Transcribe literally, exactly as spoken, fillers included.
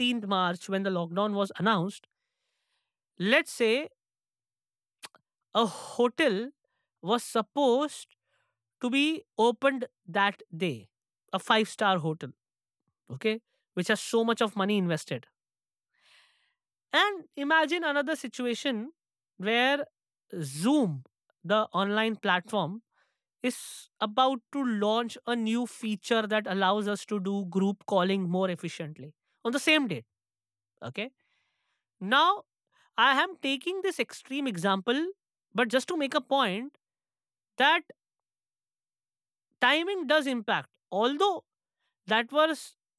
fifteenth March, when the lockdown was announced, let's say a hotel was supposed to be opened that day, a five star hotel, okay, which has so much of money invested. And imagine another situation where Zoom, the online platform, is about to launch a new feature that allows us to do group calling more efficiently on the same date. Okay. Now, I am taking this extreme example, but just to make a point that timing does impact. Although that was